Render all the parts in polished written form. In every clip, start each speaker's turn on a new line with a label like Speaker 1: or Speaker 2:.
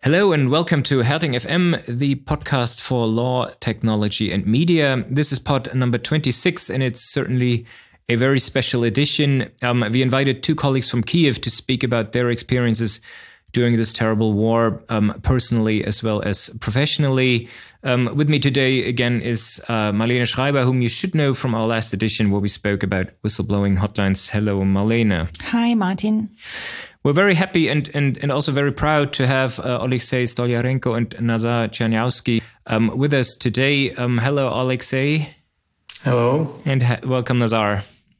Speaker 1: Hello and welcome to Herting FM, the podcast for law, technology and media. This is pod number 26 and it's certainly a very special edition. We invited two colleagues from Kiev to speak about their experiences during this terrible war, personally as well as professionally. With me today again is Marlene Schreiber, whom you should know from our last edition where we spoke about whistleblowing hotlines. Hello, Marlene.
Speaker 2: Hi, Martin.
Speaker 1: We're very happy and also very proud to have Alexei Stolyarenko and Nazar Chernyavsky with us today. Hello, Alexei.
Speaker 3: Hello.
Speaker 1: And welcome, Nazar.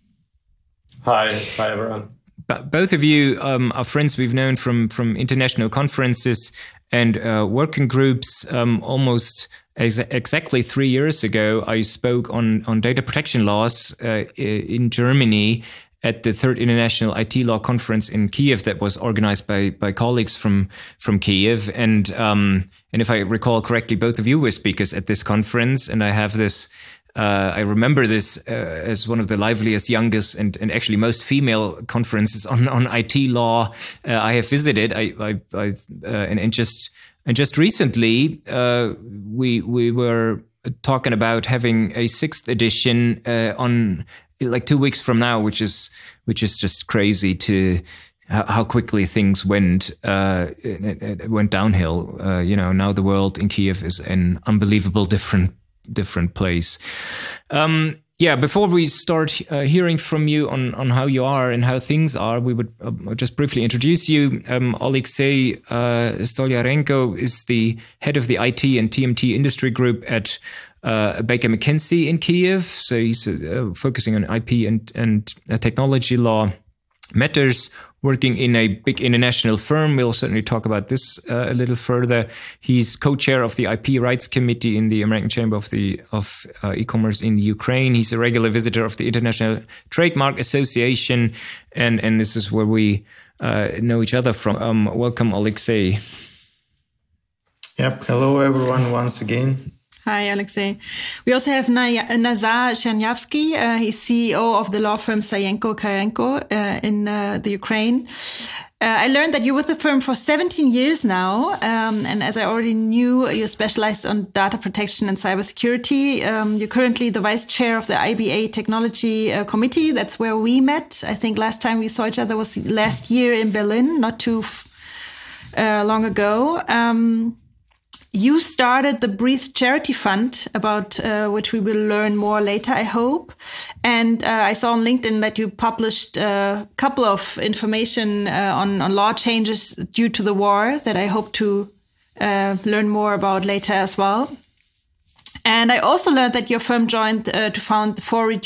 Speaker 3: Hi everyone.
Speaker 1: Both of you are friends we've known from international conferences and working groups. Almost exactly 3 years ago, I spoke on data protection laws in Germany at the third International IT Law Conference in Kiev that was organized by colleagues from Kiev. And if I recall correctly, both of you were speakers at this conference. And I have this, I remember this as one of the liveliest, youngest, and actually most female conferences on IT law I have visited. And just recently, we were talking about having a sixth edition on like 2 weeks from now, which is just crazy to how quickly things went. It went downhill. Now the world in Kiev is an unbelievable different place. Before we start hearing from you on how you are and how things are, we would just briefly introduce you. Alexei Stolyarenko is the head of the IT and TMT industry group at Baker McKenzie in Kiev. So he's focusing on IP and technology law matters, working in a big international firm. We'll certainly talk about this a little further. He's co-chair of the IP Rights Committee in the American Chamber of E-commerce in Ukraine. He's a regular visitor of the International Trademark Association, and this is where we know each other from. Welcome, Alexei.
Speaker 3: Yep. Hello, everyone, once again.
Speaker 2: Hi, Alexei. We also have Nazar Chernyavsky. He's CEO of the law firm Sayenko Karenko in the Ukraine. I learned that you're with the firm for 17 years now. And as I already knew, you're specialized on data protection and cybersecurity. You're currently the vice chair of the IBA Technology Committee. That's where we met. I think last time we saw each other was last year in Berlin, not too long ago. You started the Breathe Charity Fund, about which we will learn more later, I hope. And I saw on LinkedIn that you published a couple of information on law changes due to the war that I hope to learn more about later as well. And I also learned that your firm joined to found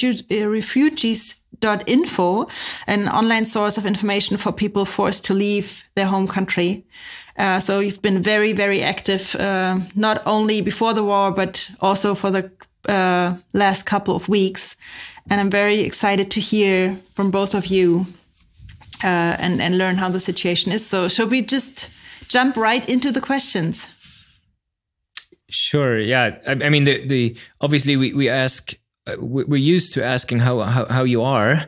Speaker 2: forrefugees.info, an online source of information for people forced to leave their home country. So you've been very, very active, not only before the war, but also for the last couple of weeks. And I'm very excited to hear from both of you and learn how the situation is. So shall we just jump right into the questions?
Speaker 1: Sure. Yeah. I mean, the obviously we ask. We're used to asking how you are.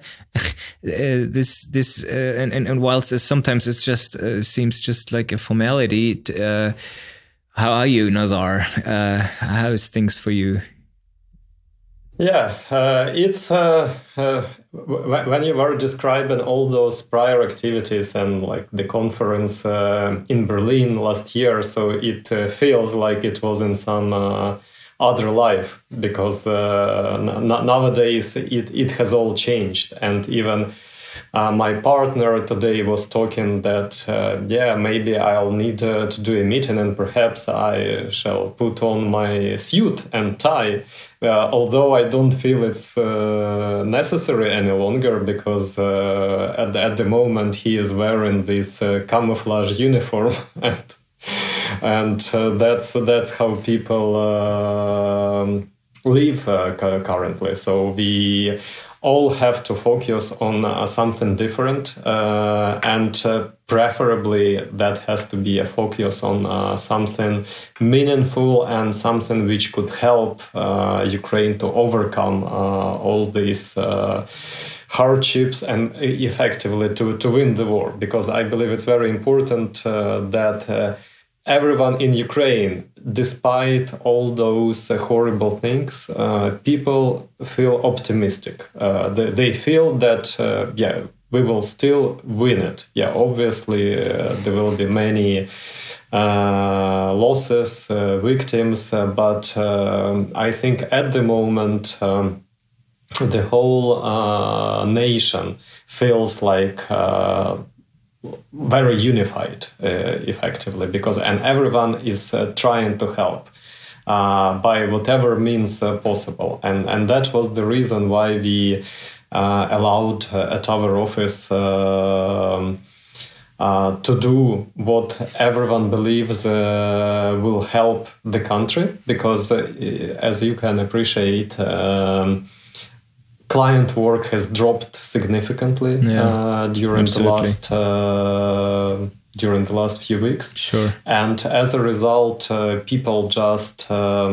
Speaker 1: And whilst sometimes it's just seems just like a formality. How are you, Nazar? How is things for you?
Speaker 3: Yeah, it's when you were describing all those prior activities and like the conference in Berlin last year, so it feels like it was in some other life, because nowadays it has all changed. And even my partner today was talking that maybe I'll need to do a meeting and perhaps I shall put on my suit and tie, although I don't feel it's necessary any longer, because at the moment he is wearing this camouflage uniform and that's how people live currently. So we all have to focus on something different, and preferably that has to be a focus on something meaningful and something which could help Ukraine to overcome all these hardships and effectively to win the war. Because I believe it's very important that everyone in Ukraine, despite all those horrible things, people feel optimistic. They feel that, we will still win it. Yeah, obviously, there will be many losses, victims, but I think at the moment, the whole nation feels like very unified, effectively, and everyone is trying to help by whatever means possible, and that was the reason why we allowed at our office to do what everyone believes will help the country, because as you can appreciate, client work has dropped significantly during the last few weeks.
Speaker 1: Sure.
Speaker 3: And as a result, people just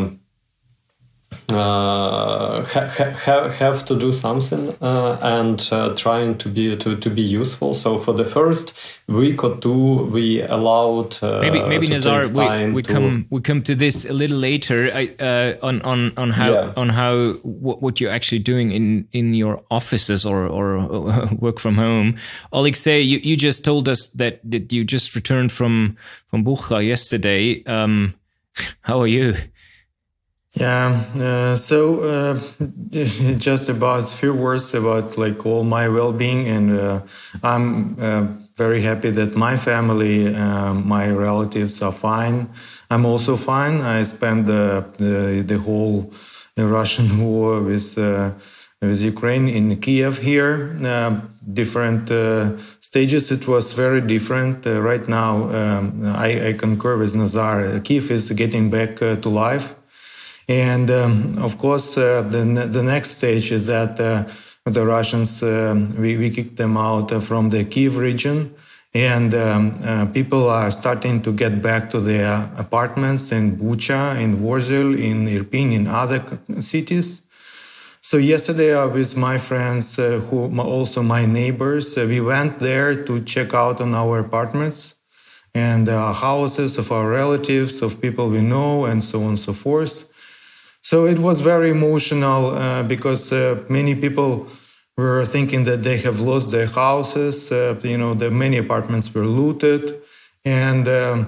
Speaker 3: have to do something and trying to be useful. So for the first week or two, we allowed
Speaker 1: maybe Nazar, we come to this a little later. On how what you're actually doing in your offices or work from home. Alexei, you just told us that you just returned from Bucha yesterday. How are you?
Speaker 4: Yeah, so just about a few words about like all my well-being, and I'm very happy that my family, my relatives are fine. I'm also fine. I spent the whole Russian war with Ukraine in Kiev here. Different stages. It was very different. Right now, I concur with Nazar. Kiev is getting back to life. And of course, the next stage is that the Russians, we kicked them out from the Kiev region, and people are starting to get back to their apartments in Bucha, in Worzel, in Irpin, in other cities. So yesterday, with my friends, who also my neighbors, we went there to check out on our apartments and houses of our relatives, of people we know, and so on and so forth. So it was very emotional because many people were thinking that they have lost their houses. The many apartments were looted, and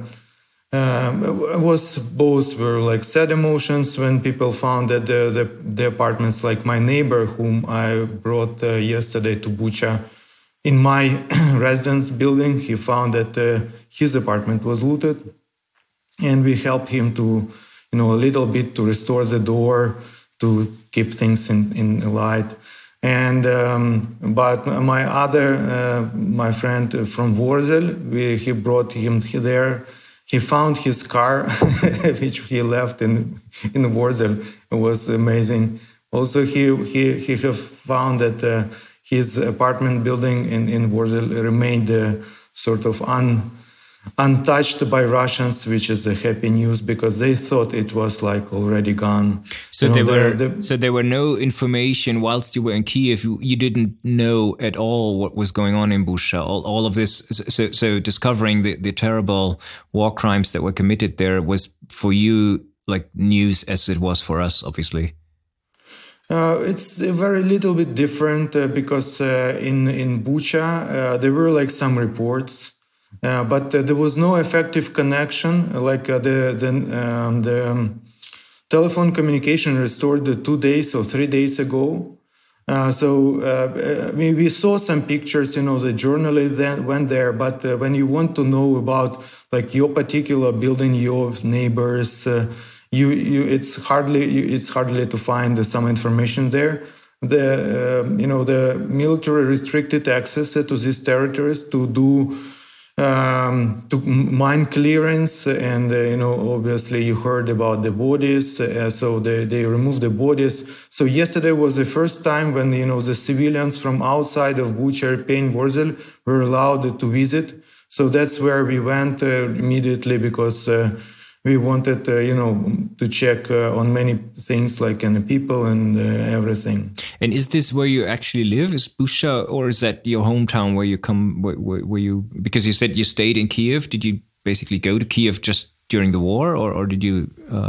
Speaker 4: it was both were like sad emotions when people found that the apartments, like my neighbor whom I brought yesterday to Bucha, in my residence building, he found that his apartment was looted, and we helped him to, a little bit to restore the door, to keep things in light. And but my friend from Worzel, he brought him there. He found his car, which he left in Worzel. It was amazing. Also, he have found that his apartment building in Worzel remained sort of untouched by Russians, which is a happy news because they thought it was like already gone.
Speaker 1: So there were no information whilst you were in Kiev. You didn't know at all what was going on in Bucha. All of this. So discovering the terrible war crimes that were committed there was for you like news as it was for us, obviously.
Speaker 4: It's a very little bit different because in Bucha there were like some reports. But there was no effective connection, like the telephone communication restored 2 days or 3 days ago. So we saw some pictures, the journalists then went there, but when you want to know about like your particular building, your neighbors, it's hardly to find some information there. The military restricted access to these territories to do to mine clearance, and obviously you heard about the bodies, so they removed the bodies. So yesterday was the first time when the civilians from outside of Bucha, Irpin, Worzel were allowed to visit. So that's where we went immediately because we wanted to check on many things like people and everything.
Speaker 1: And is this where you actually live? Is Bucha, or is that your hometown where you come? Where you, because you said you stayed in Kiev? Did you basically go to Kiev just during the war, or did you,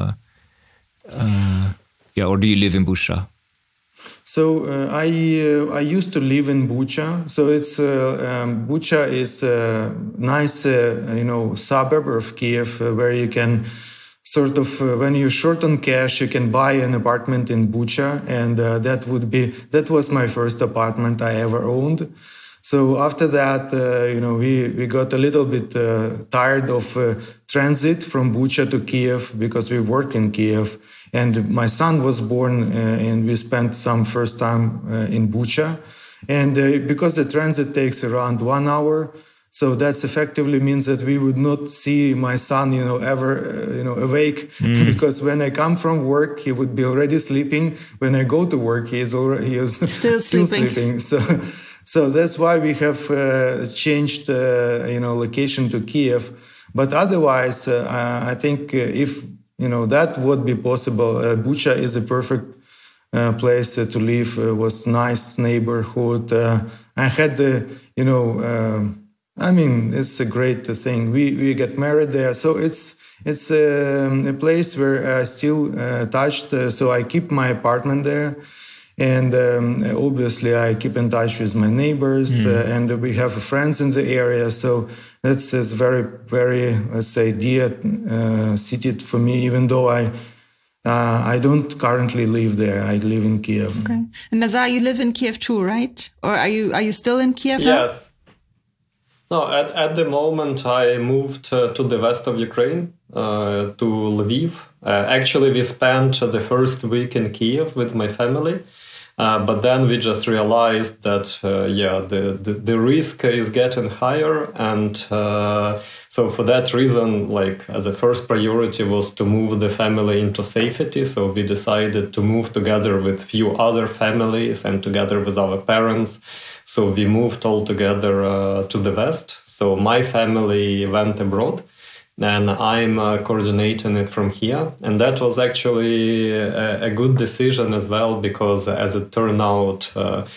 Speaker 1: or do you live in Bucha?
Speaker 4: So I used to live in Bucha. So it's Bucha is a nice suburb of Kiev where you can sort of when you're short on cash, you can buy an apartment in Bucha, and that was my first apartment I ever owned. So after that, we got a little bit tired of transit from Bucha to Kiev because we work in Kiev. And my son was born, and we spent some first time in Bucha. And because the transit takes around 1 hour, so that's effectively means that we would not see my son, ever, awake. Because when I come from work, he would be already sleeping. When I go to work, he is still sleeping. So that's why we have changed, location to Kiev. But otherwise, I think if that would be possible. Bucha is a perfect place to live. It was nice neighborhood. I had it's a great thing. We get married there, so it's a place where I still touched. So I keep my apartment there, and obviously I keep in touch with my neighbors, and we have friends in the area. So that's very, very, let's say, dear city for me, even though I don't currently live there. I live in Kiev.
Speaker 2: Okay. And Nazar, you live in Kiev too, right? Or are you still in Kiev now?
Speaker 3: Yes. No, at the moment I moved to the west of Ukraine, to Lviv. Actually, we spent the first week in Kiev with my family. But then we just realized that, the risk is getting higher. And so for that reason, as a first priority was to move the family into safety. So we decided to move together with few other families and together with our parents. So we moved all together to the west. So my family went abroad. And I'm coordinating it from here. And that was actually a good decision as well, because as it turned out,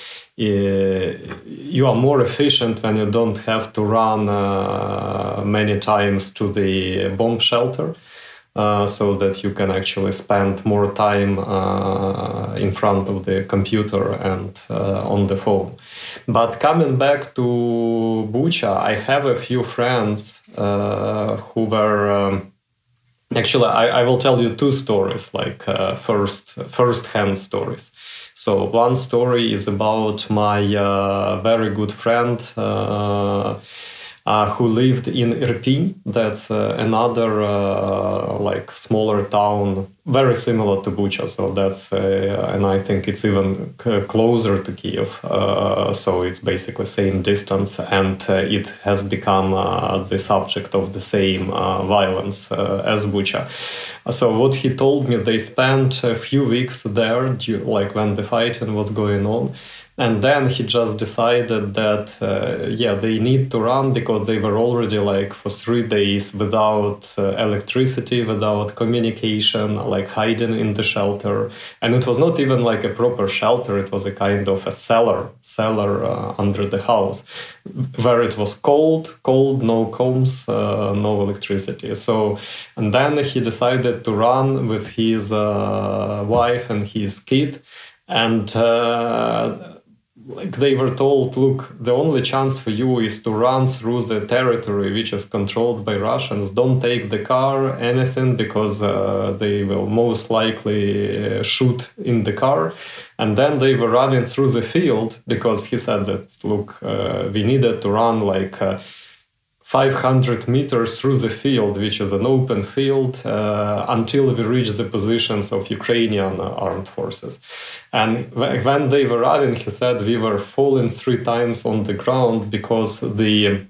Speaker 3: you are more efficient when you don't have to run many times to the bomb shelter, so that you can actually spend more time in front of the computer and on the phone. But coming back to Bucha, I have a few friends who were... actually, I will tell you two stories, first-hand stories. So one story is about my very good friend who lived in Irpin. That's another smaller town, very similar to Bucha. So that's, and I think it's even closer to Kiev. So it's basically same distance, and it has become the subject of the same violence as Bucha. So what he told me, they spent a few weeks there, when the fighting was going on. And then he just decided that, they need to run because they were already for 3 days without electricity, without communication, hiding in the shelter. And it was not even a proper shelter. It was a kind of a cellar under the house where it was cold, no combs, no electricity. So, and then he decided to run with his wife and his kid. And they were told, look, the only chance for you is to run through the territory which is controlled by Russians. Don't take the car, anything, because they will most likely shoot in the car. And then they were running through the field because he said that, look, we needed to run 500 meters through the field, which is an open field, until we reached the positions of Ukrainian armed forces. And when they were running, he said, we were falling 3 times on the ground because the...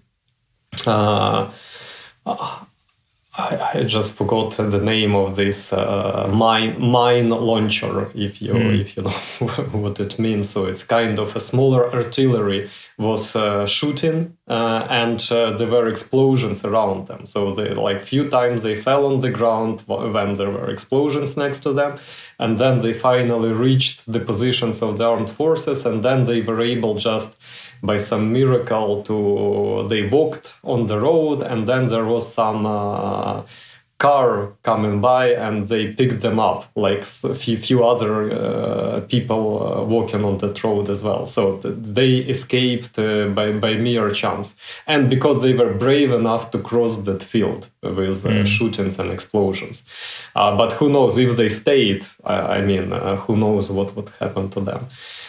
Speaker 3: I just forgot the name of this mine launcher, if you know what it means. So it's kind of a smaller artillery was shooting, and there were explosions around them. So they few times they fell on the ground when there were explosions next to them, and then they finally reached the positions of the armed forces, and then they were able just by some miracle they walked on the road, and then there was some car coming by and they picked them up, like a few other people walking on that road as well. So they escaped by mere chance, and because they were brave enough to cross that field with shootings and explosions. But who knows if they stayed? Who knows what would happen to them?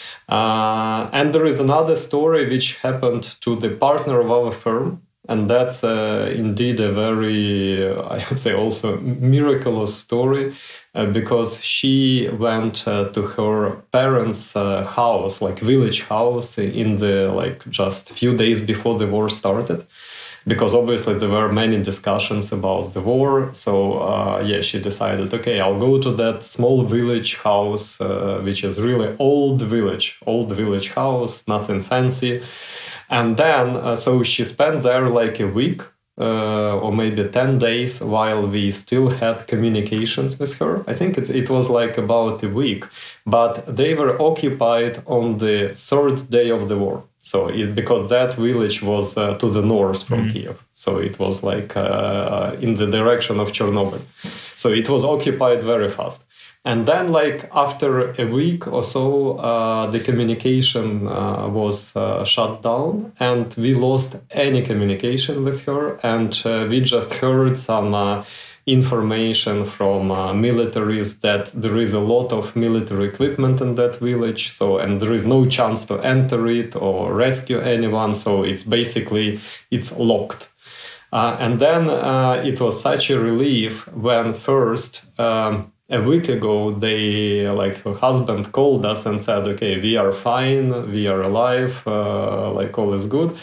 Speaker 3: And there is another story which happened to the partner of our firm. And that's indeed a very, I would say, also miraculous story, because she went to her parents' house, like village house, in the just few days before the war started, because obviously there were many discussions about the war. So she decided, okay, I'll go to that small village house, which is really old village house, nothing fancy. And then, so she spent there like a week or maybe 10 days while we still had communications with her. I think it was like about a week, but they were occupied on the third day of the war. So because that village was to the north from Kiev. So it was like in the direction of Chernobyl. So it was occupied very fast. And then, like after a week or so, the communication was shut down, and we lost any communication with her. And we just heard some information from militaries that there is a lot of military equipment in that village. So, and there is no chance to enter it or rescue anyone. So it's locked. And then it was such a relief when first. A week ago, her husband called us and said, okay, we are fine, we are alive, all is good.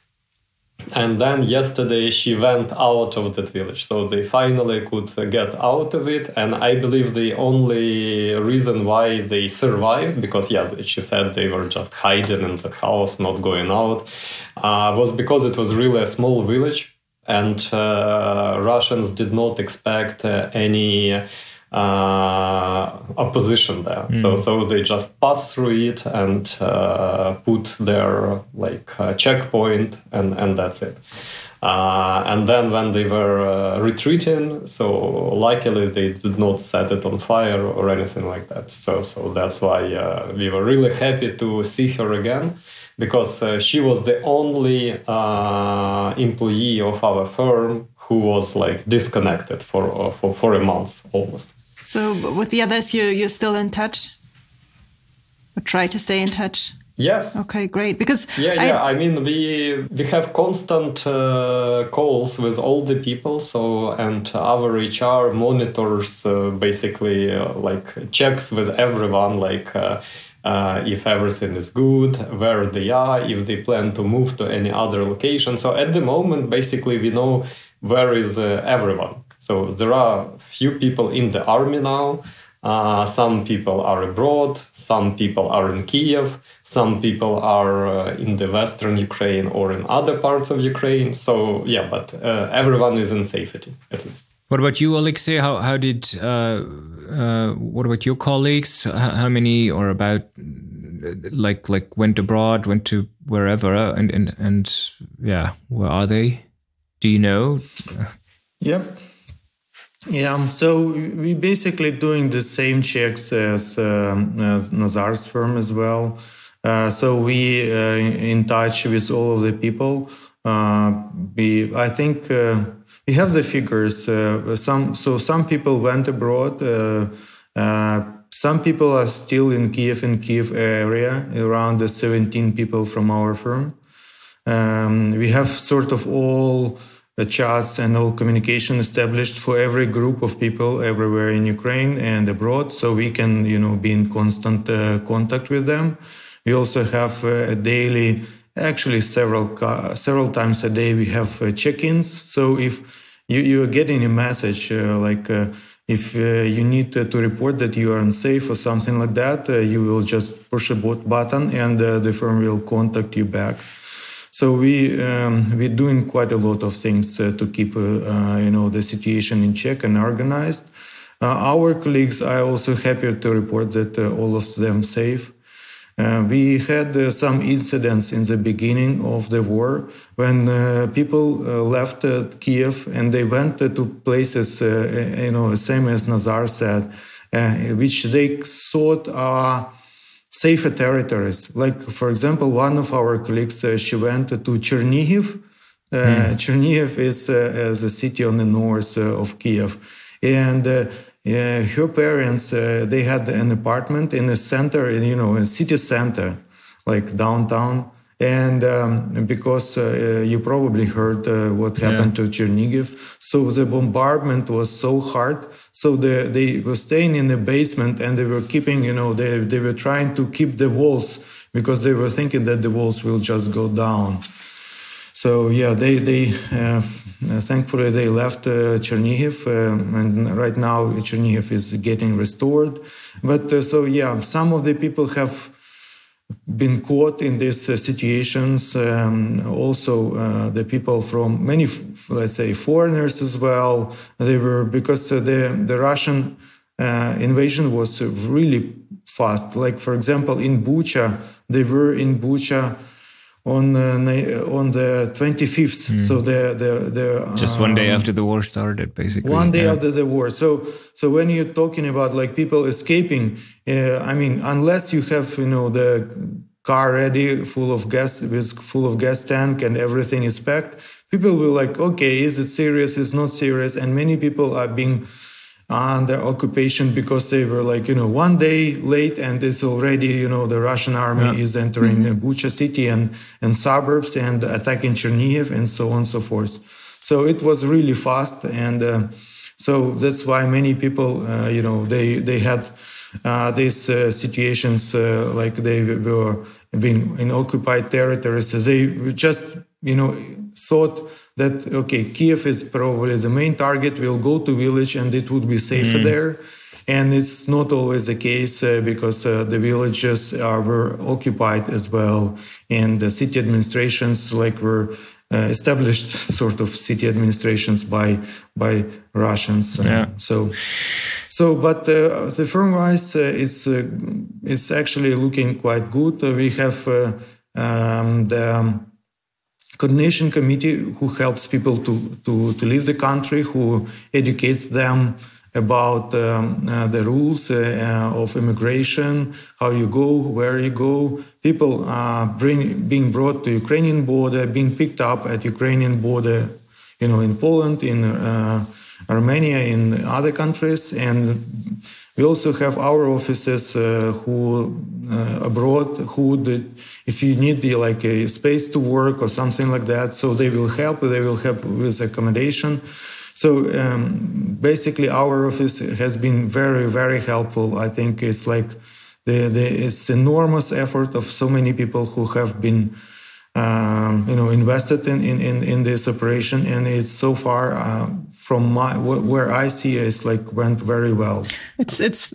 Speaker 3: And then yesterday she went out of that village. So they finally could get out of it. And I believe the only reason why they survived, because she said they were just hiding in the house, not going out, was because it was really a small village. And Russians did not expect any opposition there. So they just passed through it and put their checkpoint, and that's it. And then when they were retreating, so luckily they did not set it on fire or anything like that. So that's why we were really happy to see her again, because she was the only employee of our firm who was disconnected for a month almost.
Speaker 2: So with the others, you're still in touch? Or try to stay in touch?
Speaker 3: Yes.
Speaker 2: Okay, great. Because
Speaker 3: I mean, we have constant calls with all the people. So, and our HR monitors basically checks with everyone, if everything is good, where they are, if they plan to move to any other location. So at the moment, basically, we know where is everyone. So there are few people in the army now. Some people are abroad. Some people are in Kiev. Some people are in the Western Ukraine or in other parts of Ukraine. So but everyone is in safety, at least.
Speaker 1: What about you, Alexei? How did? What about your colleagues? How many, or about went abroad, went to wherever, and where are they? Do you know?
Speaker 4: Yep. Yeah, so we basically doing the same checks as Nazar's firm as well. So we in touch with all of the people. I think we have the figures. Some people went abroad. Some people are still in Kiev area. Around 17 people from our firm. We have sort of all chats and all communication established for every group of people everywhere in Ukraine and abroad, so we can, be in constant contact with them. We also have a daily, actually several times a day, we have check-ins. So if you are getting a message if you need to report that you are unsafe or something like that, you will just push a button and the firm will contact you back. So we're doing quite a lot of things to keep the situation in check and organized. Our colleagues are also happy to report that all of them safe. We had some incidents in the beginning of the war when people left Kiev and they went to places, same as Nazar said, which they thought are safer territories. Like, for example, one of our colleagues, she went to Chernihiv. Chernihiv is a city on the north of Kiev. And her parents, they had an apartment in the center, a city center, like downtown. And because you probably heard what happened to Chernihiv, so the bombardment was so hard. So they were staying in the basement and they were keeping, they were trying to keep the walls because they were thinking that the walls will just go down. So yeah, they thankfully they left Chernihiv, and right now Chernihiv is getting restored. But some of the people have been caught in these situations. Also, the people from many, let's say, foreigners as well. They were because the Russian invasion was really fast. Like, for example, in Bucha, they were in Bucha on the 25th. So the
Speaker 1: just one day after the war started, basically.
Speaker 4: One day after the war. So when you're talking about like people escaping, unless you have the car ready, full of gas tank and everything is packed, people will like, okay, is it serious? It's not serious. And many people are being under occupation because they were like, one day late and it's already, the Russian army is entering Bucha city and suburbs and attacking Chernihiv and so on and so forth. So it was really fast. And so that's why many people, they had these situations like they were being in occupied territories. So they just, thought that, okay, Kiev is probably the main target. We'll go to village and it would be safer there. And it's not always the case because the villages were occupied as well. And the city administrations were established sort of city administrations by Russians. But the firm-wise, it's actually looking quite good. We have the coordination committee who helps people to leave the country, who educates them about the rules of immigration, how you go, where you go. People are being brought to Ukrainian border, being picked up at Ukrainian border, in Poland, in Armenia, in other countries. And we also have our offices who abroad, if you need like a space to work or something like that, so they will help. They will help with accommodation. So basically, our office has been very, very helpful. I think it's like it's enormous effort of so many people who have been invested in this operation, and it's so far from where I see it's like went very well.
Speaker 2: It's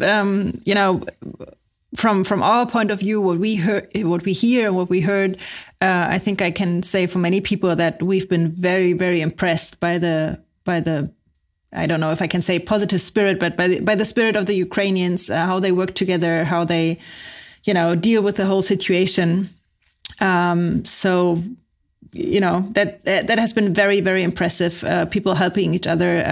Speaker 2: From our point of view, what we heard, I think I can say for many people that we've been very, very impressed by the I don't know if I can say positive spirit, but by the spirit of the Ukrainians, how they work together, how they, deal with the whole situation. That has been very, very impressive. People helping each other.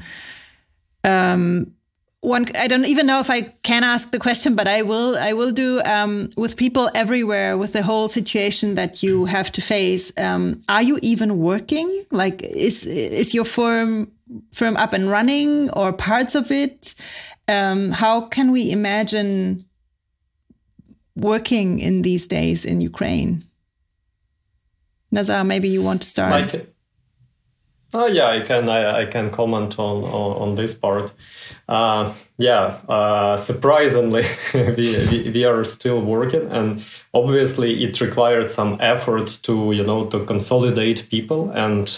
Speaker 2: I don't even know if I can ask the question, but I will do, with people everywhere, with the whole situation that you have to face. Are you even working? Like, is your firm up and running or parts of it? How can we imagine working in these days in Ukraine? Nazar, maybe you want to start.
Speaker 3: I can comment on this part. Surprisingly, we are still working, and obviously it required some effort to consolidate people, and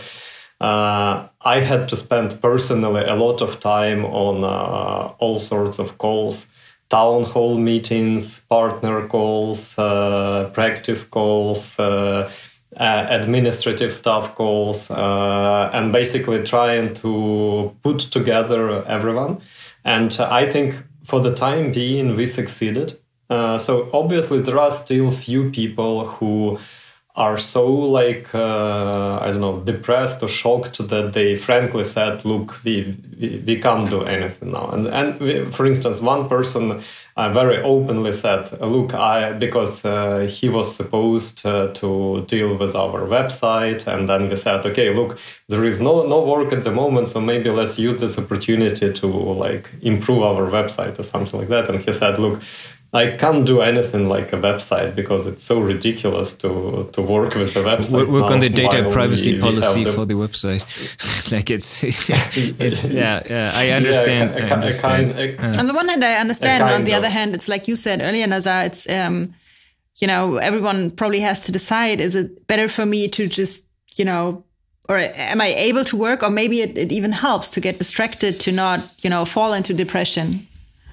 Speaker 3: I had to spend personally a lot of time on all sorts of calls, town hall meetings, partner calls, practice calls, administrative staff calls, and basically trying to put together everyone. And I think for the time being, we succeeded. So obviously there are still few people who are so like, I don't know, depressed or shocked that they frankly said, look, we can't do anything now. And we, for instance, one person very openly said, look, because he was supposed to deal with our website. And then we said, okay, look, there is no work at the moment, so maybe let's use this opportunity to like improve our website or something like that. And he said, look, I can't do anything like a website because it's so ridiculous to work with a website.
Speaker 1: Work on the data privacy policy for the website. Like it's yeah. I understand.
Speaker 2: Yeah, I understand. On the one hand, I understand. On the other hand, it's like you said earlier, Nazar. It's everyone probably has to decide: is it better for me to just or am I able to work, or maybe it even helps to get distracted to not fall into depression.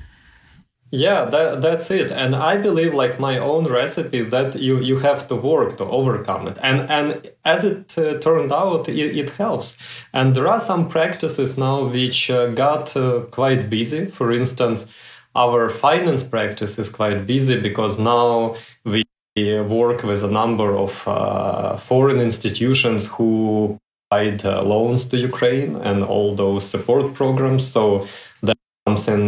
Speaker 3: Yeah, that's it. And I believe like my own recipe that you have to work to overcome it. And as it turned out, it helps. And there are some practices now which got quite busy. For instance, our finance practice is quite busy because now we work with a number of foreign institutions who provide loans to Ukraine and all those support programs. So that's something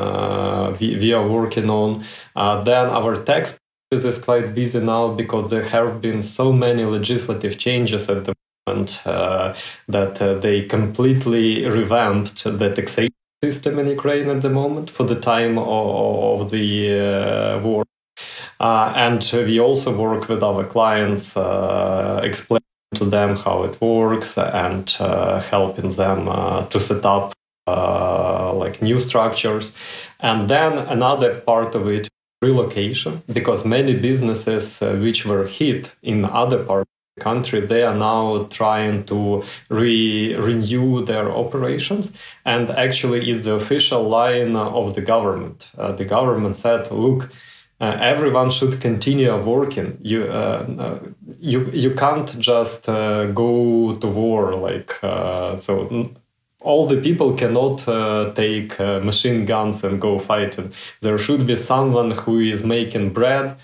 Speaker 3: we are working on. Then our tax practice is quite busy now because there have been so many legislative changes at the moment that they completely revamped the taxation system in Ukraine at the moment for the time of the war. And we also work with our clients, explaining to them how it works and helping them to set up like new structures. And then another part of it, relocation, because many businesses which were hit in other parts of the country, they are now trying to renew their operations. And actually it's the official line of the government. The government said, look, everyone should continue working. You can't just go to war so. All the people cannot take machine guns and go fighting. There should be someone who is making bread,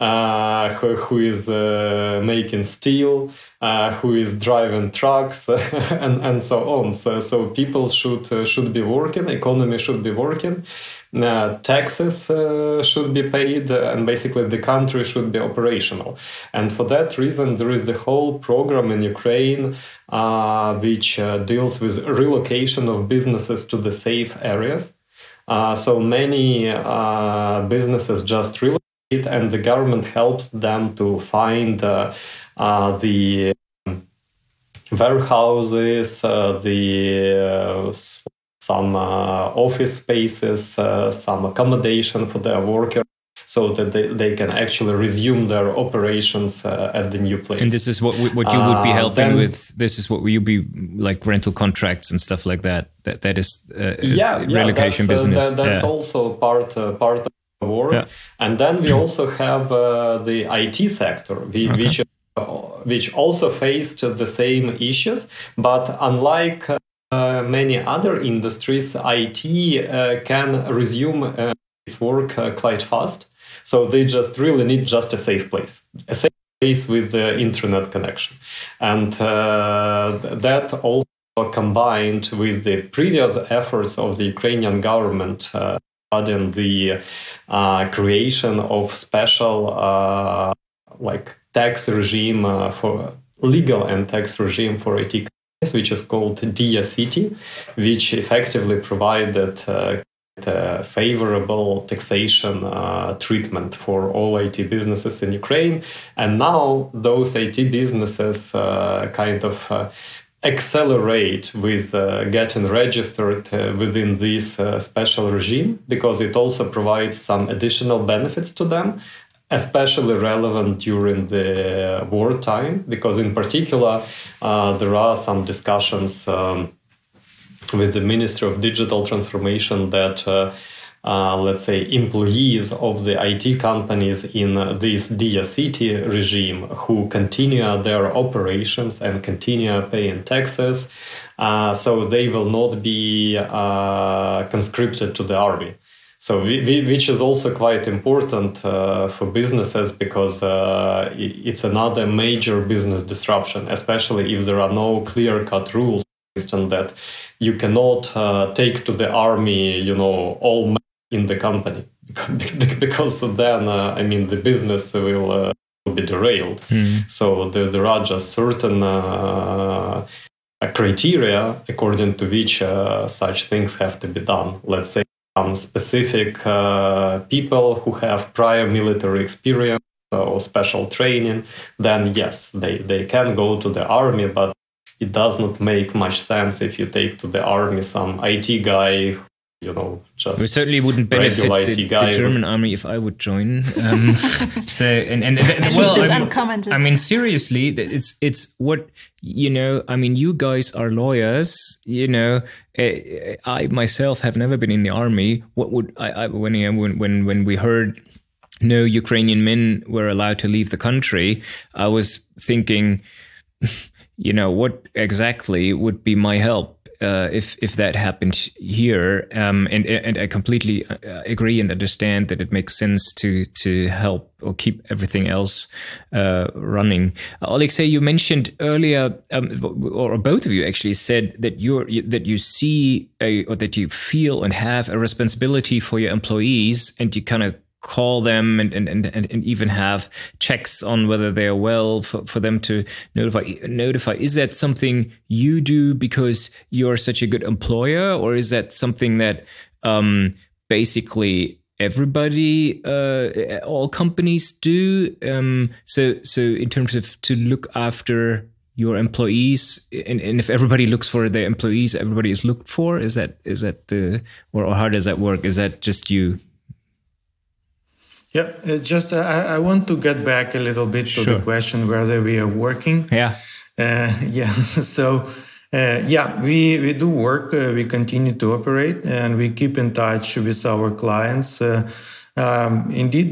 Speaker 3: who is making steel, who is driving trucks, and so on. So people should be working. Economy should be working. Taxes should be paid, and basically the country should be operational. And for that reason, there is the whole program in Ukraine which deals with relocation of businesses to the safe areas. So many businesses just relocate, and the government helps them to find the warehouses, some office spaces, some accommodation for their workers, so that they can actually resume their operations at the new place.
Speaker 1: And this is what you would be helping with. This is what you'd be like rental contracts and stuff like that. That is relocation business.
Speaker 3: That's also part of the work. Yeah. And then we also have the IT sector, which also faced the same issues, but unlike many other industries, IT can resume its work quite fast. So they just really need just a safe place with the internet connection. And that also combined with the previous efforts of the Ukrainian government regarding the creation of special tax regime for legal and tax regime for IT companies, which is called Dia City, which effectively provided favorable taxation treatment for all IT businesses in Ukraine. And now those IT businesses accelerate with getting registered within this special regime, because it also provides some additional benefits to them, especially relevant during the wartime, because in particular, there are some discussions with the Ministry of Digital Transformation that, let's say, employees of the IT companies in this Dia City regime who continue their operations and continue paying taxes, so they will not be conscripted to the army. So which is also quite important for businesses, because it's another major business disruption, especially if there are no clear-cut rules and that you cannot take to the army, all men in the company, because then, the business will be derailed. So there are just certain criteria according to which such things have to be done. Let's say some specific people who have prior military experience or special training, then yes, they can go to the army, but it does not make much sense if you take to the army some IT guy, just
Speaker 1: we certainly wouldn't benefit the German army if I would join. Seriously, it's what, you guys are lawyers, I myself have never been in the army. What would when we heard no Ukrainian men were allowed to leave the country, I was thinking, what exactly would be my help if that happened here? And I completely agree and understand that it makes sense to help or keep everything else running. Alexei, you mentioned earlier, or both of you actually said that you see or that you feel and have a responsibility for your employees, and you kind of call them and even have checks on whether they are well for them to notify. Is that something you do because you're such a good employer, or is that something that basically everybody, all companies do? So in terms of to look after your employees, and if everybody looks for their employees, everybody is looked for. Is that or how does that work? Is that just you?
Speaker 4: Yeah, I want to get back a little bit to the question whether we are working.
Speaker 1: Yeah.
Speaker 4: So, we do work. We continue to operate, and we keep in touch with our clients. Indeed,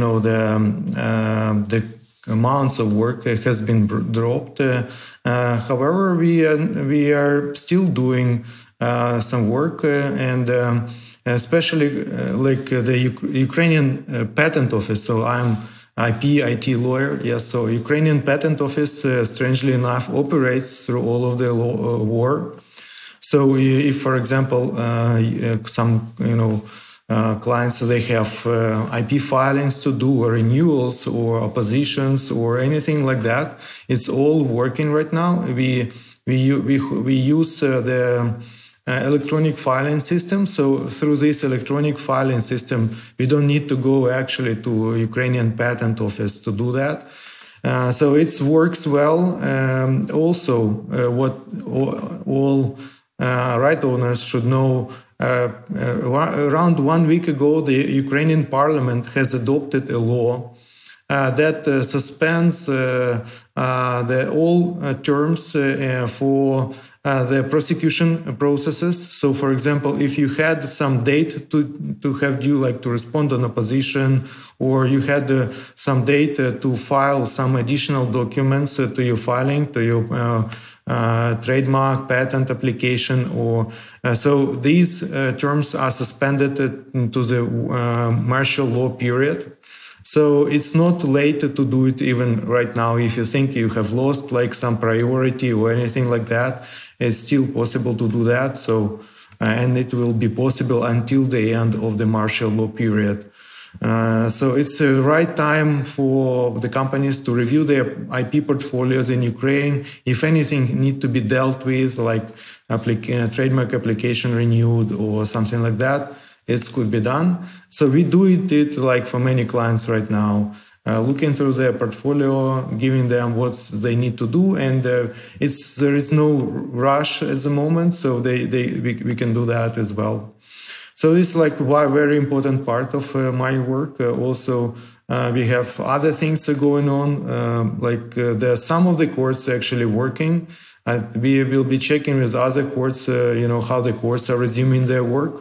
Speaker 4: the amounts of work has been dropped. However, we are still doing some work, and especially the Ukrainian Patent Office. So I'm IT lawyer. Yes, so Ukrainian Patent Office, strangely enough, operates through all of the war. So if, for example, some clients, they have IP filings to do, or renewals, or oppositions, or anything like that, it's all working right now. We use the electronic filing system. So through this electronic filing system, we don't need to go actually to Ukrainian Patent Office to do that. So it works well. Also, what all right owners should know, around 1 week ago, the Ukrainian parliament has adopted a law that suspends all terms for the prosecution processes. So, for example, if you had some date to have due, like to respond on opposition, or you had some date to file some additional documents to your filing, to your trademark, patent application, or so these terms are suspended to the martial law period. So it's not late to do it even right now. If you think you have lost like some priority or anything like that, it's still possible to do that. So, and it will be possible until the end of the martial law period. So it's the right time for the companies to review their IP portfolios in Ukraine. If anything need to be dealt with, like trademark application renewed or something like that, it could be done. So we do it like for many clients right now, looking through their portfolio, giving them what they need to do, and there is no rush at the moment, so we can do that as well. So this is like a very important part of my work. Also, we have other things going on, some of the courts actually working. We will be checking with other courts, how the courts are resuming their work.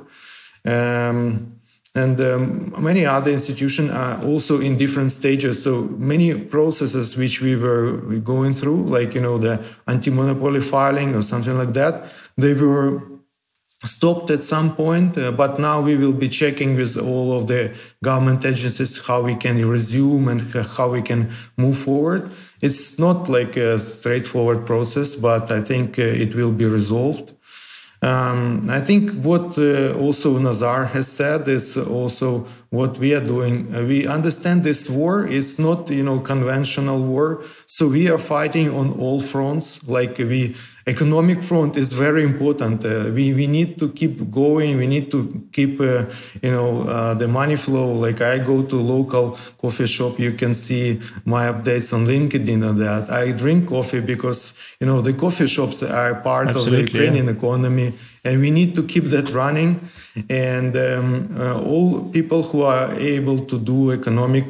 Speaker 4: Many other institutions are also in different stages. So many processes which we were going through, like, the anti-monopoly filing or something like that, they were stopped at some point, but now we will be checking with all of the government agencies how we can resume and how we can move forward. It's not like a straightforward process, but I think it will be resolved. I think what also Nazar has said is also what we are doing. We understand this war is not, conventional war. So we are fighting on all fronts. Economic front is very important. We need to keep going. We need to keep, the money flow. Like I go to local coffee shop, you can see my updates on LinkedIn on that. I drink coffee because, the coffee shops are part Absolutely, of the Ukrainian economy, and we need to keep that running. And all people who are able to do economic,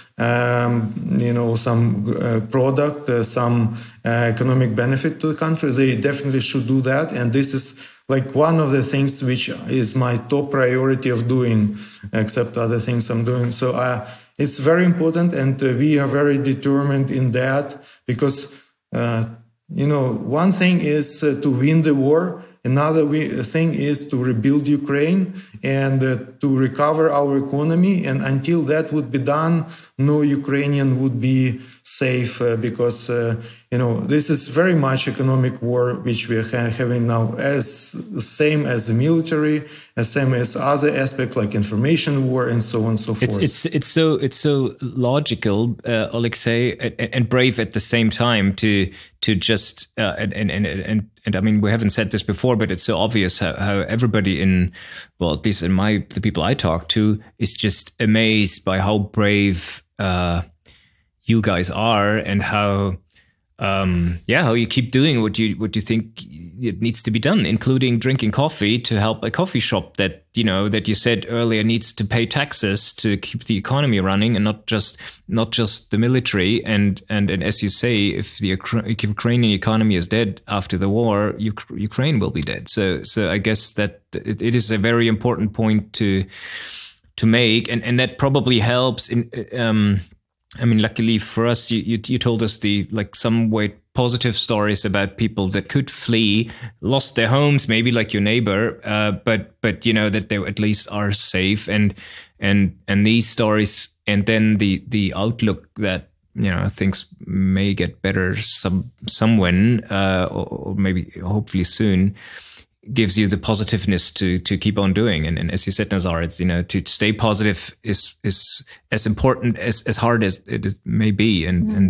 Speaker 4: some product, some economic benefit to the country, they definitely should do that. And this is like one of the things which is my top priority of doing, except other things I'm doing. So it's very important, and we are very determined in that because, one thing is to win the war. Another thing is to rebuild Ukraine and to recover our economy. And until that would be done, no Ukrainian would be safe because, this is very much economic war, which we are having now, as same as the military, as same as other aspects like information war and so on and so forth.
Speaker 1: It's so logical, Alexei, and brave at the same time to just and I mean, we haven't said this before, but it's so obvious how everybody at least in the people I talk to, is just amazed by how brave you guys are and how you keep doing what you think it needs to be done, including drinking coffee to help a coffee shop that you said earlier needs to pay taxes to keep the economy running, and not just the military. And as you say, if the Ukrainian economy is dead after the war, Ukraine will be dead. So I guess that it is a very important point to make, and that probably helps in. Luckily for us, you told us some way positive stories about people that could flee, lost their homes, maybe like your neighbor, but that they at least are safe, and these stories, and then the outlook that things may get better somewhen, or maybe hopefully soon, gives you the positiveness to keep on doing. And as you said, Nazar, it's, to stay positive is as important as hard as it may be.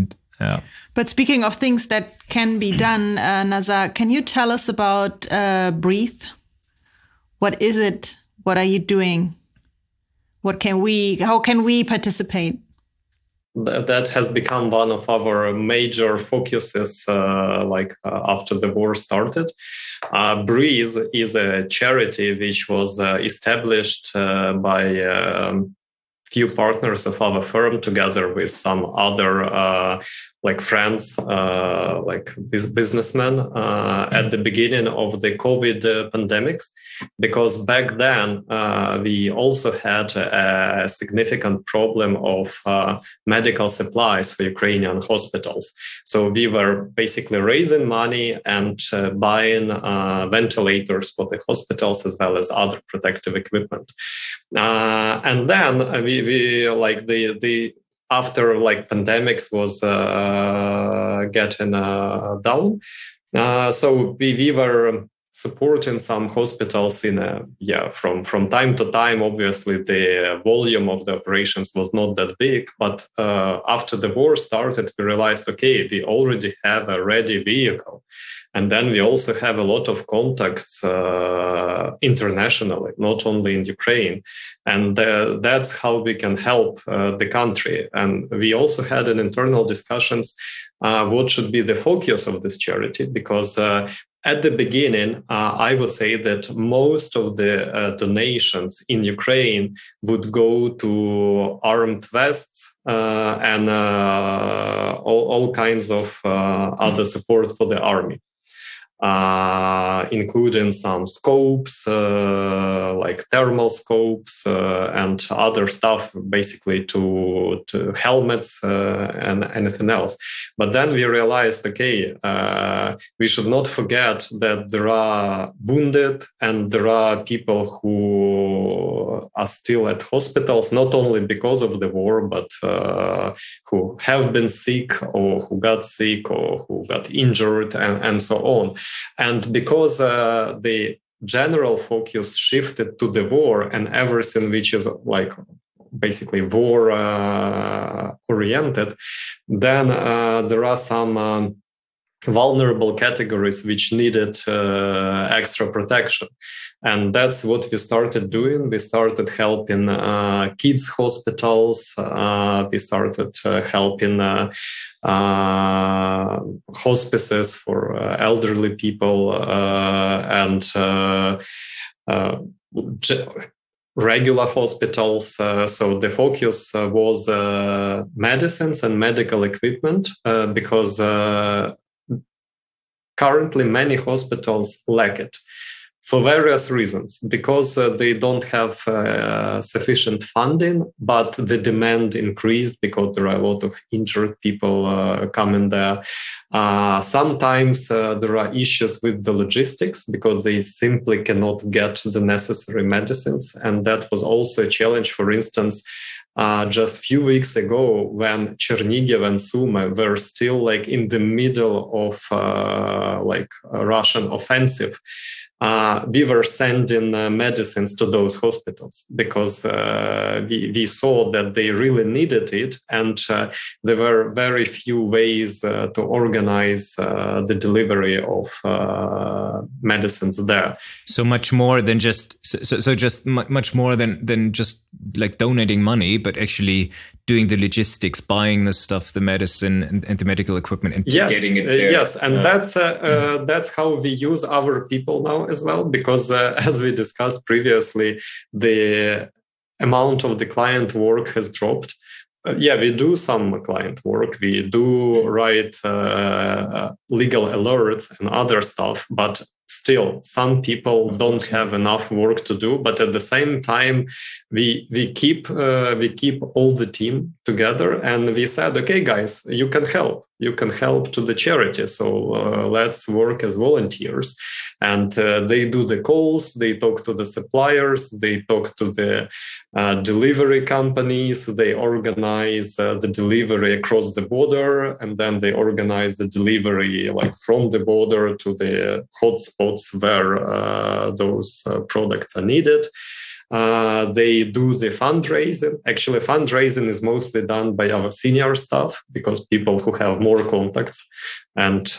Speaker 2: But speaking of things that can be done, Nazar, can you tell us about Breathe? What is it? What are you doing? How can we participate?
Speaker 3: That has become one of our major focuses after the war started. Breathe is a charity which was established by few partners of our firm together with some other friends, businessmen at the beginning of the COVID pandemics, because back then we also had a significant problem of medical supplies for Ukrainian hospitals. So we were basically raising money and buying ventilators for the hospitals as well as other protective equipment. And then after pandemics was getting down, so we were supporting some hospitals from time to time. Obviously, the volume of the operations was not that big, but after the war started, we realized, okay, we already have a ready vehicle. And then we also have a lot of contacts internationally, not only in Ukraine. And that's how we can help the country. And we also had an internal discussions, what should be the focus of this charity, because at the beginning, I would say that most of the donations in Ukraine would go to armed vests and all kinds of other support for the army. including some scopes, like thermal scopes and other stuff, basically to helmets and anything else. But then we realized, okay, we should not forget that there are wounded and there are people who are still at hospitals, not only because of the war, but who have been sick or who got sick or who got injured and so on. And because the general focus shifted to the war and everything which is like basically war oriented, then there are some vulnerable categories which needed extra protection. And that's what we started doing. We started helping kids' hospitals. We started helping hospices for elderly people and regular hospitals. So the focus was medicines and medical equipment because currently many hospitals lack it for various reasons, because they don't have sufficient funding, but the demand increased because there are a lot of injured people coming there. Sometimes there are issues with the logistics because they simply cannot get the necessary medicines. And that was also a challenge. For instance, just a few weeks ago, when Chernihiv and Sumy were still like in the middle of like a Russian offensive, we were sending medicines to those hospitals because we saw that they really needed it, and there were very few ways to organize the delivery of medicines there.
Speaker 1: So much more than just much more than just like donating money, but actually doing the logistics, buying the stuff, the medicine and the medical equipment, and getting it there.
Speaker 3: Yes, and that's how we use our people now as well, because as we discussed previously, the amount of the client work has dropped. We do some client work. We do write legal alerts and other stuff, but still, some people don't have enough work to do. But at the same time, we keep all the team together, and we said, okay, guys, you can help. You can help to the charity. So let's work as volunteers. And they do the calls, they talk to the suppliers, they talk to the delivery companies, they organize the delivery across the border, and then they organize the delivery like from the border to the hotspots where those products are needed. They do the fundraising. Actually, fundraising is mostly done by our senior staff because people who have more contacts. And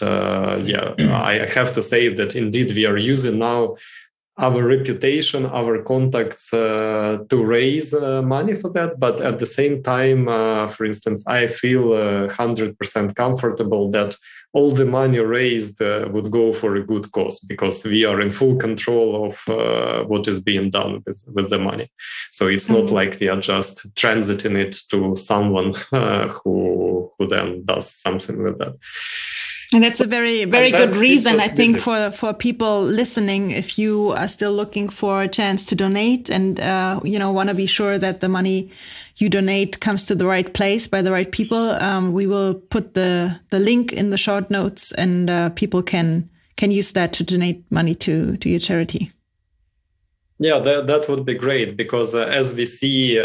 Speaker 3: I have to say that indeed we are using now our reputation, our contacts to raise money for that. But at the same time, for instance, I feel 100% comfortable that all the money raised would go for a good cause, because we are in full control of what is being done with the money. So it's not like we are just transiting it to someone who then does something with that.
Speaker 2: And that's a very, very good reason, I think, for people listening. If you are still looking for a chance to donate and, want to be sure that the money you donate comes to the right place by the right people, we will put the link in the short notes, and people can use that to donate money to your charity.
Speaker 3: Yeah, that would be great, because as we see,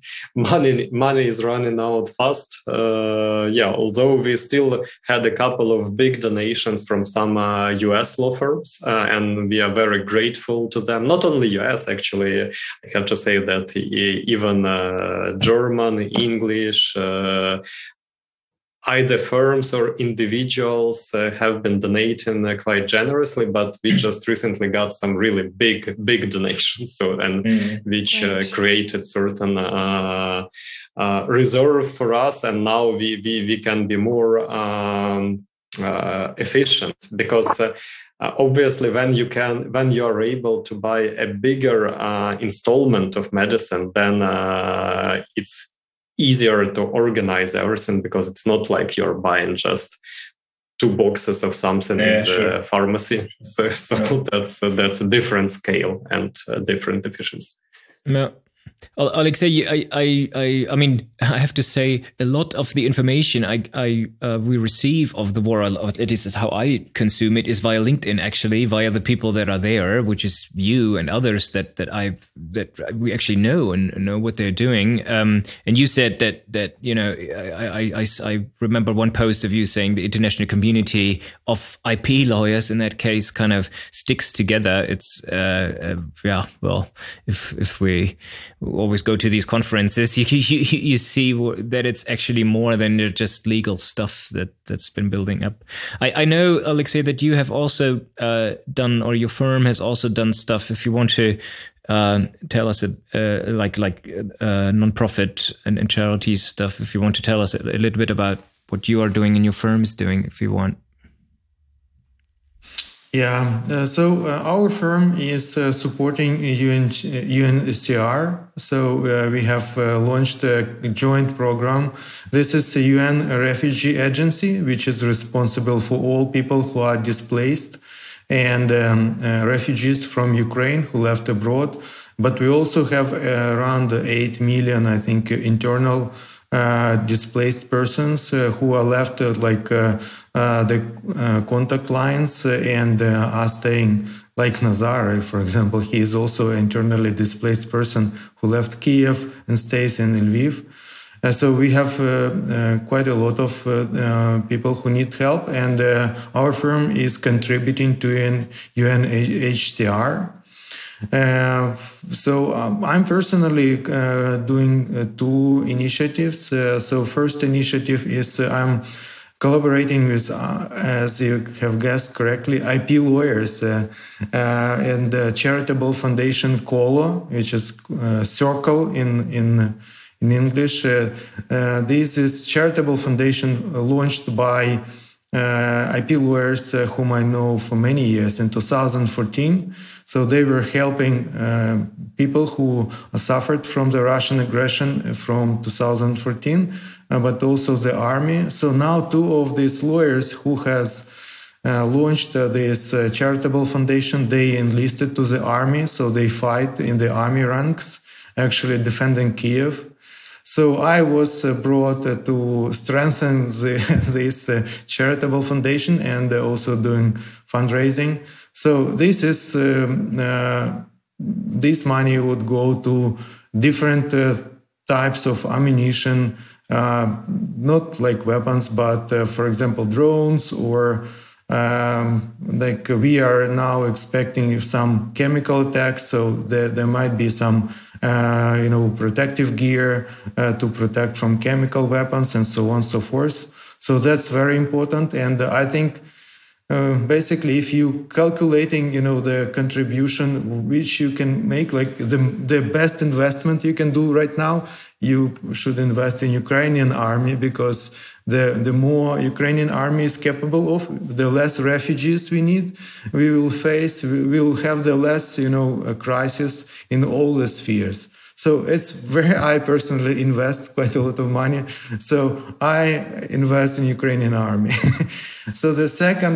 Speaker 3: money is running out fast. Although we still had a couple of big donations from some US law firms, and we are very grateful to them. Not only US, actually, I have to say that even German, English, either firms or individuals have been donating quite generously, but we just recently got some really big donations. Which created certain reserve for us, and now we can be more efficient, because obviously when you are able to buy a bigger installment of medicine, then it's easier to organize everything, because it's not like you're buying just 2 boxes of something in the pharmacy. So that's a different scale and different efficiency.
Speaker 1: No. Alexey, I mean, I have to say, a lot of the information we receive of the war, at least is how I consume it, is via LinkedIn, actually, via the people that are there, which is you and others that we actually know and know what they're doing. And you said that you know, I remember one post of you saying the international community of IP lawyers in that case kind of sticks together. It's well, if we always go to these conferences, you see that it's actually more than just legal stuff that's been building up. I know, Alexey, that you have also done, or your firm has also done stuff. If you want to tell us like nonprofit and charity stuff, if you want to tell us a little bit about what you are doing and your firm is doing, if you want.
Speaker 4: Yeah, so our firm is supporting UNHCR. So we have launched a joint program. This is a UN refugee agency, which is responsible for all people who are displaced and refugees from Ukraine who left abroad. But we also have around 8 million, I think, internal displaced persons who are left the contact lines and are staying, like Nazar, for example. He is also an internally displaced person who left Kiev and stays in Lviv. So we have quite a lot of people who need help, and our firm is contributing to UNHCR. So I'm personally doing 2 initiatives. So first initiative is I'm collaborating with, as you have guessed correctly, IP lawyers and the charitable foundation COLO, which is Circle in English. This is charitable foundation launched by IP lawyers whom I know for many years in 2014. So they were helping people who suffered from the Russian aggression from 2014, but also the army. So now 2 of these lawyers who has launched this charitable foundation, they enlisted to the army. So they fight in the army ranks, actually defending Kiev. So I was brought to strengthen this charitable foundation and also doing fundraising. So this is this money would go to different types of ammunition, not like weapons, but for example drones, or like we are now expecting some chemical attacks. So there might be some protective gear to protect from chemical weapons and so on and so forth. So that's very important, and I think. Basically, if you calculating, the contribution which you can make, like the best investment you can do right now, you should invest in Ukrainian army, because the more Ukrainian army is capable of, the less refugees we will face. We will have the less, a crisis in all the spheres. So it's I personally invest quite a lot of money. So I invest in Ukrainian army. So the second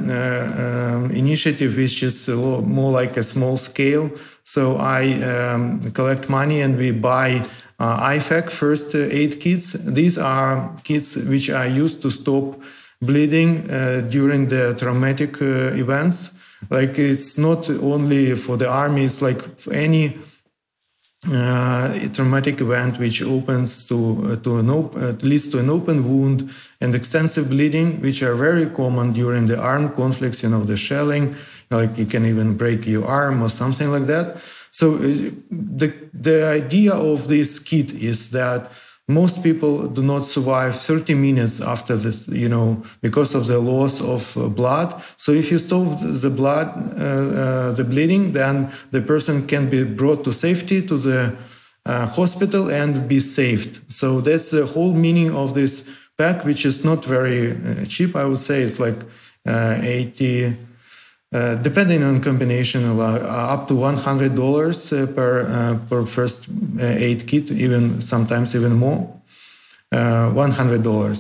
Speaker 4: initiative, which is more like a small scale. So I collect money and we buy IFAK first aid kits. These are kits which are used to stop bleeding during the traumatic events. Like it's not only for the army, it's like any traumatic event which opens leads to an open wound and extensive bleeding, which are very common during the armed conflicts, the shelling, like you can even break your arm or something like that. So the idea of this kit is that most people do not survive 30 minutes after this, because of the loss of blood. So if you stop the bleeding, then the person can be brought to safety to the hospital and be saved. So that's the whole meaning of this pack, which is not very cheap. I would say it's like 80, depending on combination, up to $100 per first aid kit, sometimes even more, $100.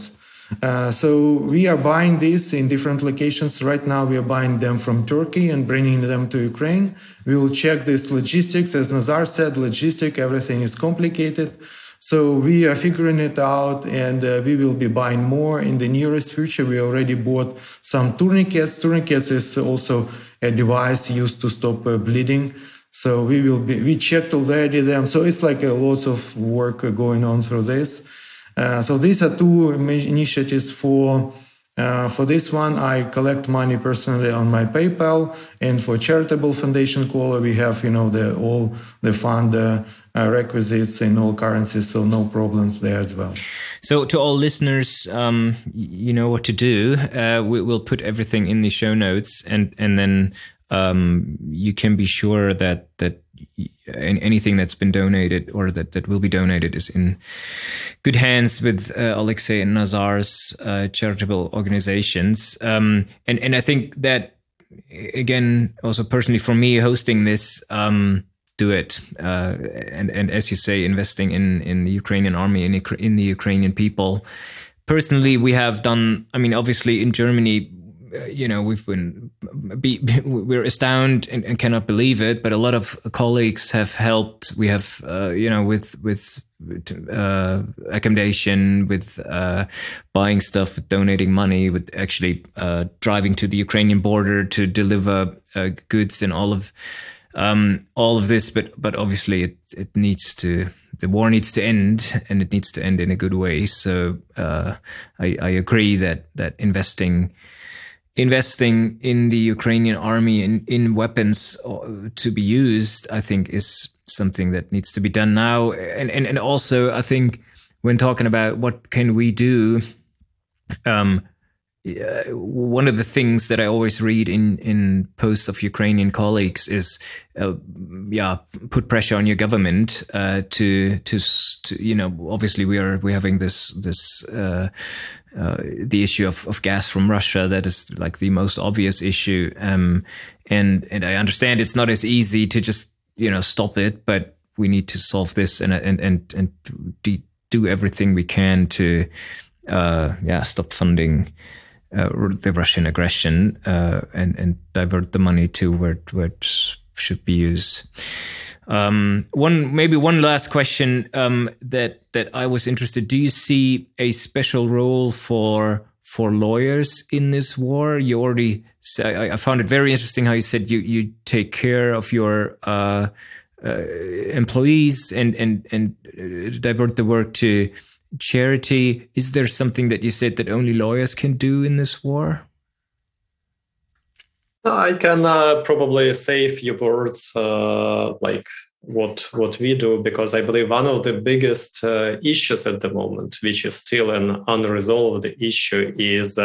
Speaker 4: So we are buying these in different locations. Right now, we are buying them from Turkey and bringing them to Ukraine. We will check this logistics. As Nazar said, everything is complicated. So we are figuring it out, and we will be buying more in the nearest future. We already bought some tourniquets. Tourniquets is also a device used to stop bleeding. So we checked already them. So it's like lots of work going on through this. So these are two initiatives for this one. I collect money personally on my PayPal, and for charitable foundation Kola, we have all the fund requisites in all currencies, so no problems there as well.
Speaker 1: So to all listeners, you know what to do. We'll put everything in the show notes, and then you can be sure that anything that's been donated or that will be donated is in good hands with Alexei and Nazar's charitable organizations. And I think that, again, also personally for me, hosting this, do it. And as you say, investing in the Ukrainian army, in the Ukrainian people. Personally, we have done, obviously in Germany, we're astounded and cannot believe it, but a lot of colleagues have helped. We have, with accommodation, with buying stuff, with donating money, with actually driving to the Ukrainian border to deliver goods and all of this. But obviously the war needs to end, and it needs to end in a good way. So I agree that investing in the Ukrainian army in weapons to be used, I think, is something that needs to be done now. And also, I think when talking about what can we do, one of the things that I always read in posts of Ukrainian colleagues is, put pressure on your government to obviously we're having this the issue of gas from Russia. That is like the most obvious issue, and I understand it's not as easy to just stop it, but we need to solve this and do everything we can to stop funding the Russian aggression and divert the money to where it should be used. One last question that I was interested. Do you see a special role for lawyers in this war? You already said, I found it very interesting how you said you take care of your employees and divert the work to charity. Is there something that you said that only lawyers can do in this war?
Speaker 3: I can probably say a few words like what we do, because I believe one of the biggest issues at the moment, which is still an unresolved issue, is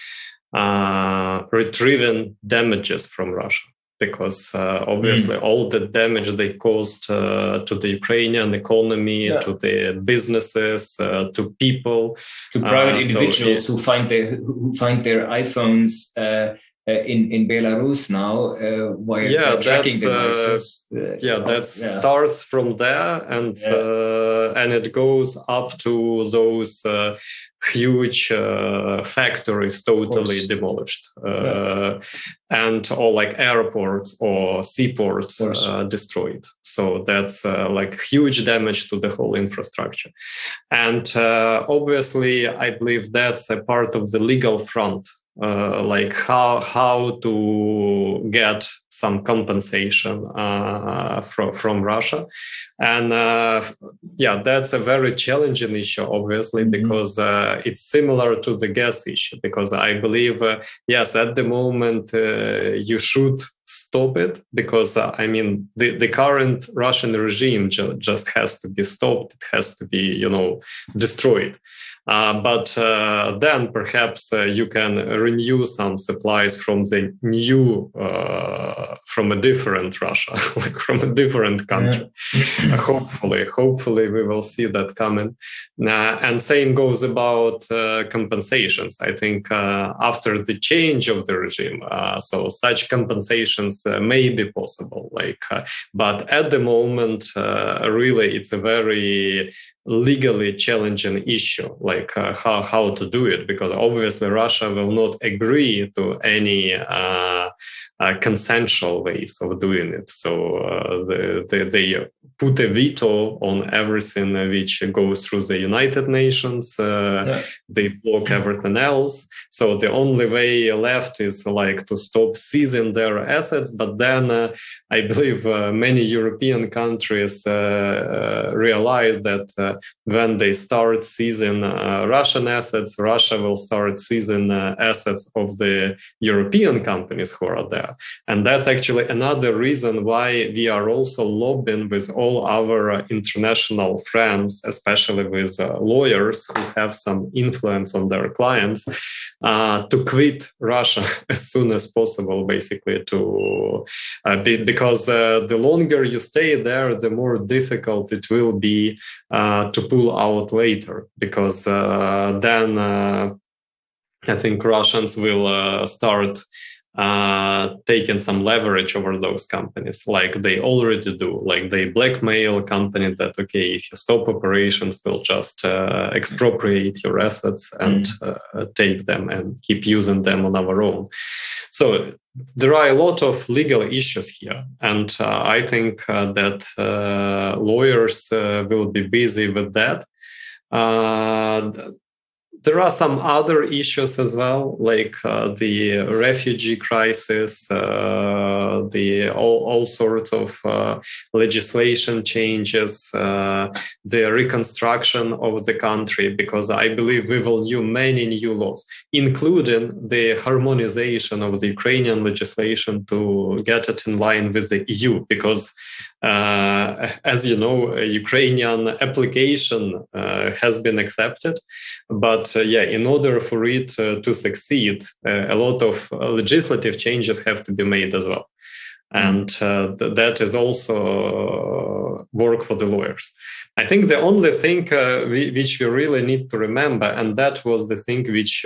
Speaker 3: retrieving damages from Russia. Because obviously all the damage they caused to the Ukrainian economy, to the businesses, to people,
Speaker 1: to private individuals who find their iPhones in Belarus now while tracking devices.
Speaker 3: Starts from there, and it goes up to those huge factories totally demolished, and or like airports or seaports destroyed. So that's like huge damage to the whole infrastructure. And obviously, I believe that's a part of the legal front. Like how to get some compensation from Russia, and that's a very challenging issue, obviously, because it's similar to the gas issue. Because I believe yes, at the moment you should stop it, because the current Russian regime just has to be stopped. It has to be destroyed. But then perhaps you can renew some supplies from the new, from a different Russia, like from a different country. Hopefully we will see that coming. And same goes about compensations. I think after the change of the regime, so such compensation nations may be possible. But at the moment, really, it's a very legally challenging issue, how to do it, because obviously Russia will not agree to any consensual ways of doing it. So they put a veto on everything which goes through the United Nations. They block everything else. So the only way left is to stop seizing their assets. But then I believe many European countries realize that when they start seizing Russian assets, Russia will start seizing assets of the European companies who are there. And that's actually another reason why we are also lobbying with all our international friends, especially with lawyers who have some influence on their clients, to quit Russia as soon as possible, basically, because the longer you stay there, the more difficult it will be to pull out later, because then I think Russians will start taking some leverage over those companies, like they already do. Like they blackmail a company that, okay, if you stop operations, we'll just expropriate your assets and take them and keep using them on our own. So there are a lot of legal issues here. And I think that lawyers will be busy with that. There are some other issues as well, like the refugee crisis, all sorts of legislation changes, the reconstruction of the country, because I believe we will need many new laws, including the harmonization of the Ukrainian legislation to get it in line with the EU, because as you know, a Ukrainian application has been accepted, but in order for it to succeed, a lot of legislative changes have to be made as well. And that is also work for the lawyers. I think the only thing which we really need to remember, and that was the thing which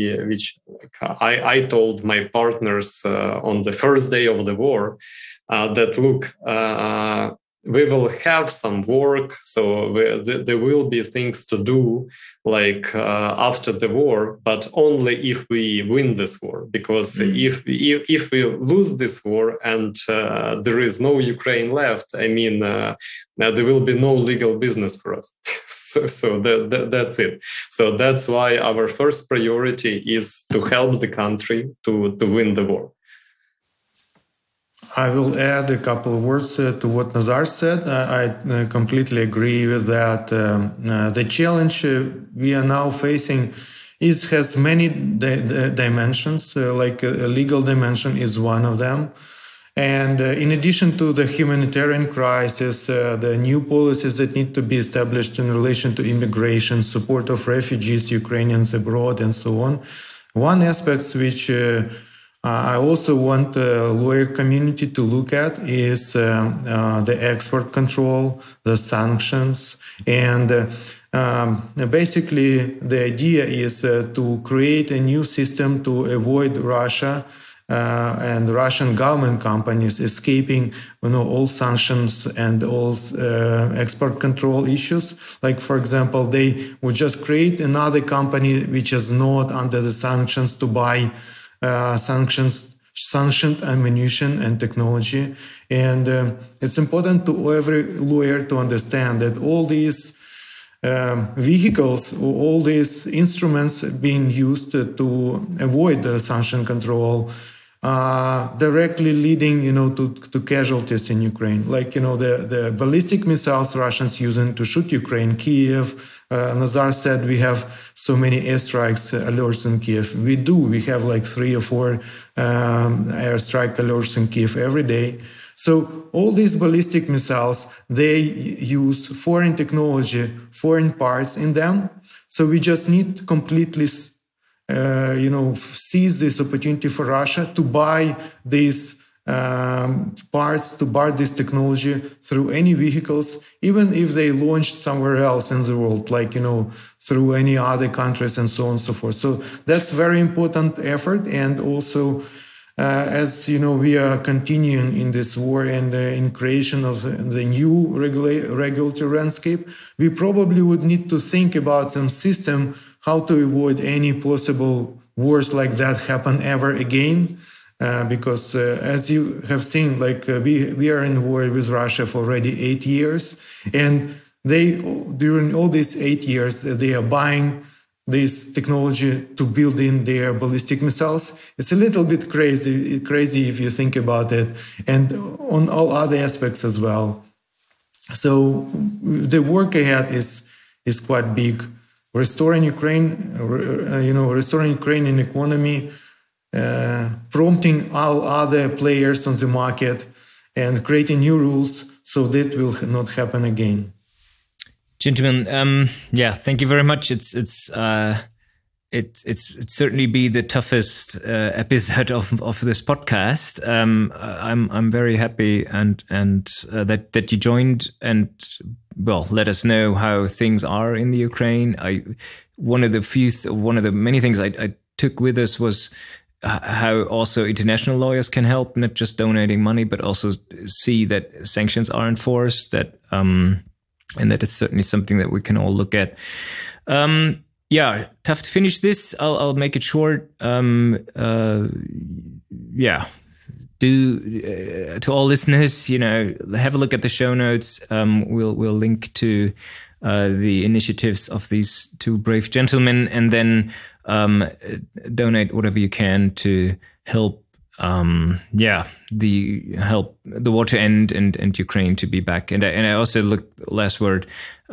Speaker 3: I told my partners on the first day of the war, that look, we will have some work, so there will be things to do after the war, but only if we win this war. Because if we lose this war and there is no Ukraine left, I mean, there will be no legal business for us. so that's it. So that's why our first priority is to help the country to win the war.
Speaker 4: I will add a couple of words to what Nazar said. I completely agree with that. The challenge we are now facing has many dimensions, like a legal dimension is one of them. And in addition to the humanitarian crisis, the new policies that need to be established in relation to immigration, support of refugees, Ukrainians abroad, and so on. One aspect which I also want the lawyer community to look at is the export control, the sanctions, and basically the idea is to create a new system to avoid Russia and Russian government companies escaping, all sanctions and all export control issues. Like, for example, they would just create another company which is not under the sanctions to buy sanctioned ammunition and technology. And it's important to every lawyer to understand that all these vehicles, all these instruments being used to avoid the sanction control, directly leading, to casualties in Ukraine. Like, the ballistic missiles Russians using to shoot Ukraine, Kiev. Nazar said we have so many airstrikes alerts in Kiev. We do. We have like 3 or 4 airstrike alerts in Kiev every day. So all these ballistic missiles, they use foreign technology, foreign parts in them. So we just need to completely seize this opportunity for Russia to buy these parts, to buy this technology through any vehicles, even if they launched somewhere else in the world, like, through any other countries and so on and so forth. So that's very important effort. And also as you know, we are continuing in this war and in creation of the new regulatory landscape, we probably would need to think about some system how to avoid any possible wars like that happen ever again. Because as you have seen, we are in war with Russia for already 8 years, and during all these 8 years they are buying this technology to build in their ballistic missiles. It's a little bit crazy if you think about it, and on all other aspects as well. So the work ahead is quite big. Restoring Ukraine, restoring Ukrainian economy, prompting all other players on the market, and creating new rules so that will not happen again.
Speaker 1: Gentlemen, thank you very much. It's certainly be the toughest episode of this podcast. I'm very happy and that you joined and let us know how things are in the Ukraine. One of the many things I took with us was how also international lawyers can help, not just donating money, but also see that sanctions are enforced. And that is certainly something that we can all look at. Tough to finish this. I'll make it short. To all listeners, have a look at the show notes. We'll link to the initiatives of these two brave gentlemen, and then donate whatever you can to help. The war to end and Ukraine to be back. And I also last word.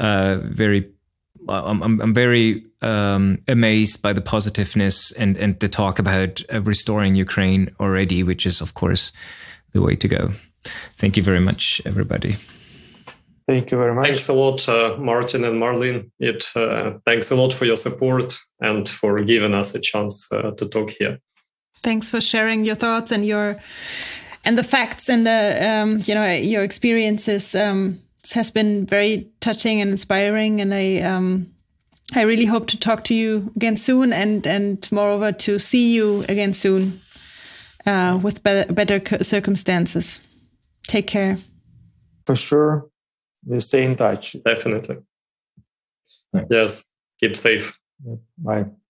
Speaker 1: I'm very amazed by the positiveness and the talk about restoring Ukraine already, which is of course the way to go. Thank you very much, everybody.
Speaker 4: Thank you very much.
Speaker 3: Thanks a lot, Martin and Marlene. Thanks a lot for your support and for giving us a chance to talk here.
Speaker 2: Thanks for sharing your thoughts and the facts and your experiences. It has been very touching and inspiring, and I really hope to talk to you again soon, and moreover to see you again soon with better circumstances. Take care.
Speaker 4: For sure, we'll stay in touch.
Speaker 3: Definitely.
Speaker 1: Thanks.
Speaker 3: Yes. Keep safe.
Speaker 4: Bye.